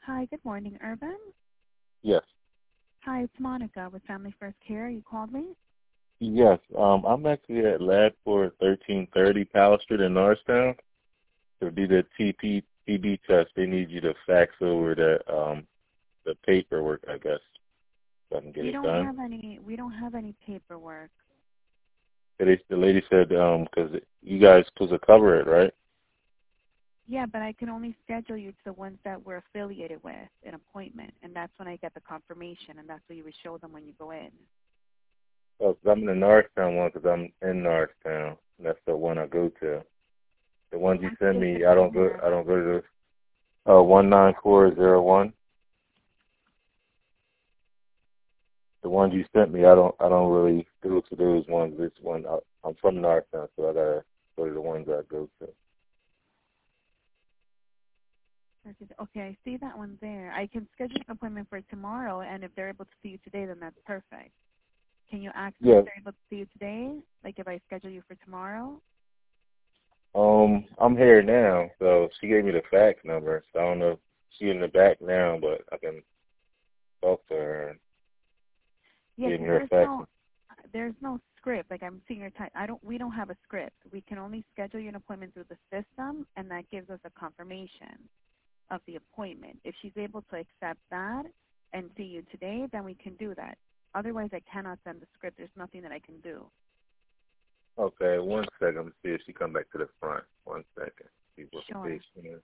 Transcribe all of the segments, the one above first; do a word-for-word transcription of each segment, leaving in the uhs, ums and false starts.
Hi, good morning, Urban. Yes. Hi, it's Monica with Family First Care. You called me? Yes. Um, I'm actually at Lab for thirteen thirty Powell Street in Norristown. To do the T P T B test, they need you to fax over the um the paperwork, I guess, so I can get We it don't done. have any. We don't have any paperwork. So they, the lady said, um, because you guys supposed to cover it, right? Yeah, but I can only schedule you to the ones that we're affiliated with, an appointment, and that's when I get the confirmation, and that's what you would show them when you go in. Oh, 'cause I'm in the Norristown one, because I'm in Norristown. That's the one I go to. The ones you What's send the me, zip I don't go. code? I don't go to the uh one nine four zero one. The ones you sent me, I don't. I don't really go to those ones. This one, I, I'm from Norristown, so I gotta go to the ones I go to. Okay, I see that one there. I can schedule an appointment for tomorrow, and if they're able to see you today, then that's perfect. Can you ask them Yeah. if they're able to see you today? Like if I schedule you for tomorrow? Um, I'm here now, so she gave me the fax number. So I don't know if she's in the back now, but I can talk to her and Yeah, give me because her there's fax. no there's no script. Like I'm seeing your time. I don't. We don't have a script. We can only schedule you an appointment through the system, and that gives us a confirmation of the appointment. If she's able to accept that and see you today, then we can do that. Otherwise, I cannot send the script. There's nothing that I can do. Okay, one second. Let me see if she come back to the front. One second. See what the Sure. patient is.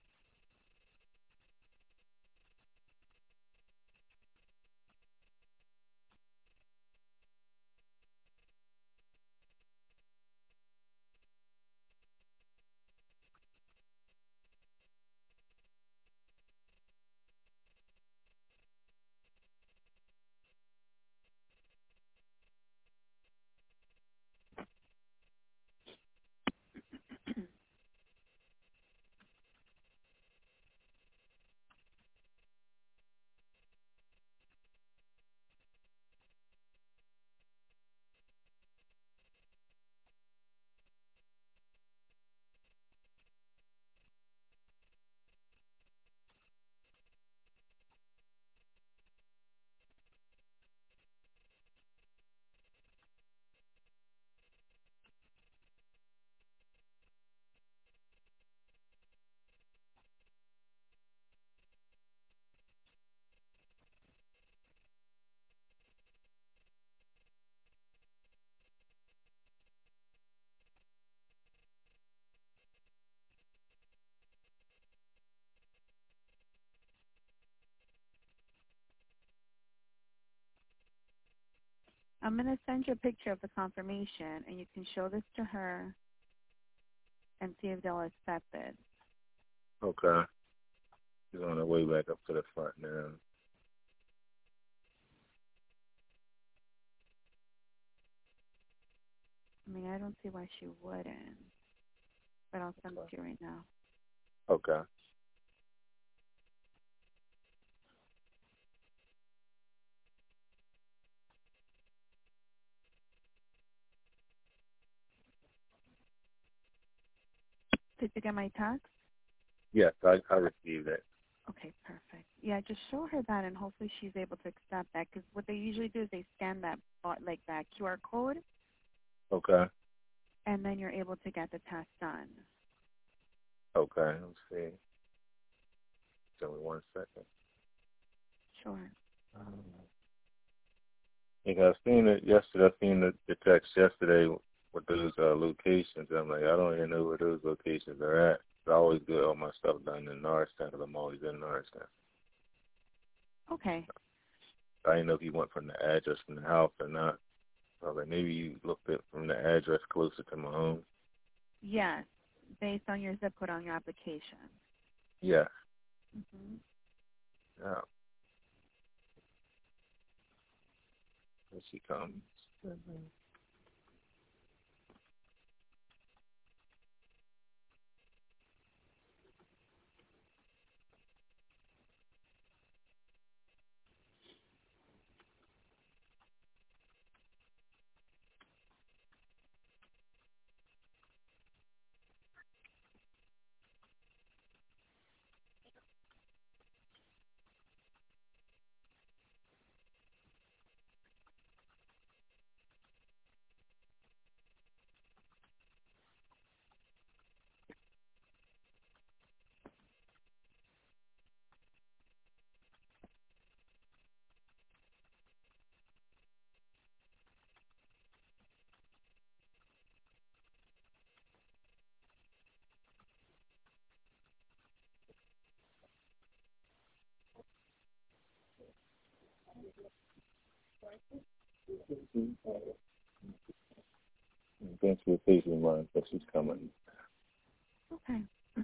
I'm going to send you a picture of the confirmation, and you can show this to her and see if they'll accept it. Okay. She's on her way back up to the front now. I mean, I don't see why she wouldn't, but I'll send it to you right now. Okay. Did you get my text? Yes, I I received it. Okay, perfect. Yeah, just show her that, and hopefully she's able to accept that. Because what they usually do is they scan that, bar- like that Q R code, Okay. and then you're able to get the test done. Okay. Let's see. Give me one second. Sure. Um, Yeah, I've seen it yesterday. I've seen the, the text yesterday with those uh, locations. I'm like, I don't even know where those locations are at. I always get all my stuff done in Norristown because I'm always in Norristown. Okay. I didn't know if you went from the address from the house or not. I was like, maybe you looked at from the address closer to my home. Yes, based on your zip code on your application. Yeah. Mm-hmm. Yeah. Here she comes. Mm-hmm. Thanks for the patient in mind, but she's coming. Okay.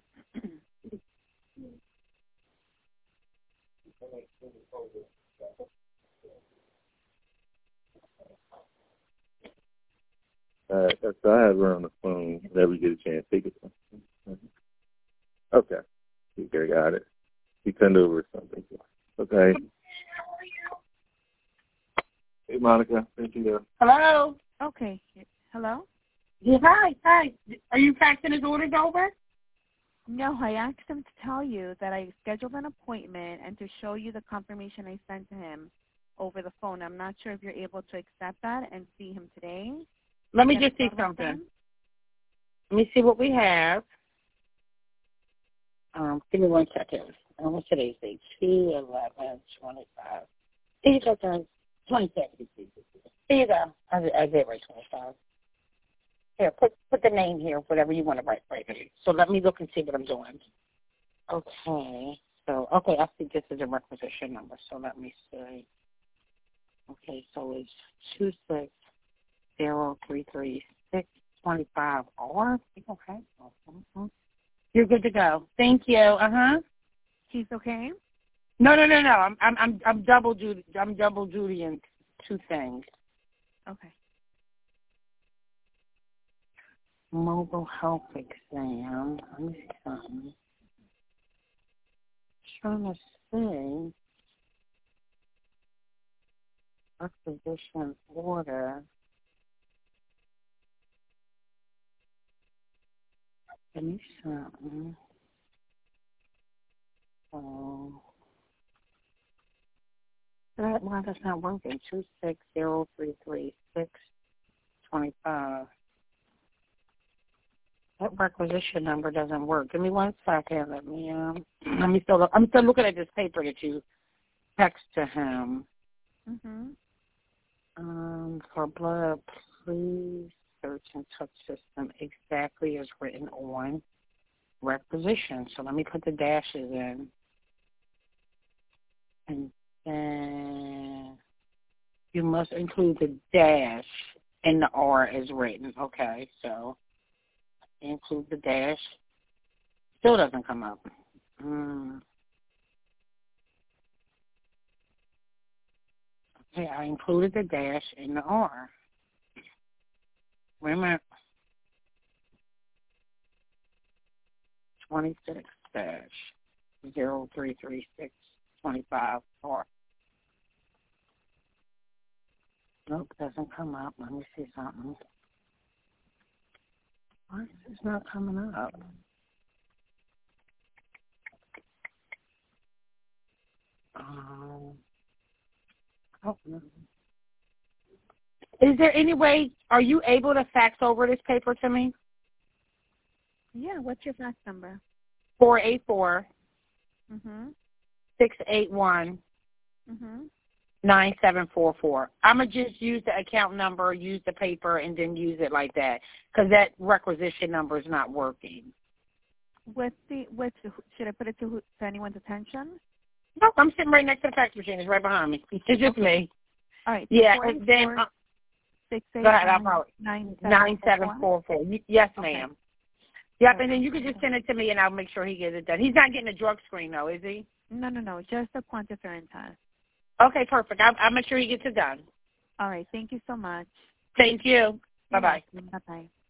Uh, so I have her on the phone whenever we get a chance. Take it. Okay. Okay, got it. She send over something. Okay. Hey, Monica. Thank you. Hello? Okay. Hello? Yeah, hi, hi. Are you faxing his orders over? No, I asked him to tell you that I scheduled an appointment and to show you the confirmation I sent to him over the phone. I'm not sure if you're able to accept that and see him today. Let me Can just I see start with something. him? Let me see what we have. Um, give me one second. Um, what's today's date? two eleven twenty-five. Here you go, guys. twenty-six. Here you go. I, I did write twenty-five. Here, put put the name here, whatever you want to write right here. So let me look and see what I'm doing. Okay. So, okay, I see this is a requisition number. So let me see. Okay, so it's two six zero three three six twenty-five R. Okay. Mm-hmm. You're good to go. Thank you. Uh huh. He's okay? No, no, no, no. I'm I'm I'm I'm double duty. I'm double duty in two things. Okay. Mobile health exam. Let me see something. Trying to see. Requisition order. Give me something. Oh. That, why that's not working? Two six zero three three six twenty five. That requisition number doesn't work. Give me one second. Let me um. Let me still. Look. I'm still looking at this paper that you text to him. Mhm. Um, for blood, please search and touch system exactly as written on requisition. So let me put the dashes in. And then you must include the dash in the R as written. Okay, so include the dash. Still doesn't come up. Mm. Okay, I included the dash in the R. Wait a minute. twenty-six dash zero three three six twenty-five R. Nope, doesn't come up. Let me see something. Why is this not coming up? Um, oh, no. Is there any way, are you able to fax over this paper to me? Yeah, what's your fax number? four eight four, Mhm. six eight one, Mhm. nine seven four four. I'm going to just use the account number, use the paper, and then use it like that because that requisition number is not working. What's the what's the, should I put it to who, to anyone's attention? No, I'm sitting right next to the fax machine. It's right behind me. It's just me. All right. Yeah, and then uh, six eight go ahead. I'll nine follow. nine Nine seven four four. Yes, Okay. ma'am. Yep, Okay. and then you can just send it to me, and I'll make sure he gets it done. He's not getting a drug screen, though, is he? No, no, no. Just a quantiferin test. Okay, perfect. I'll, I'll make sure he gets it done. All right. Thank you so much. Thank you. Bye-bye. Bye bye.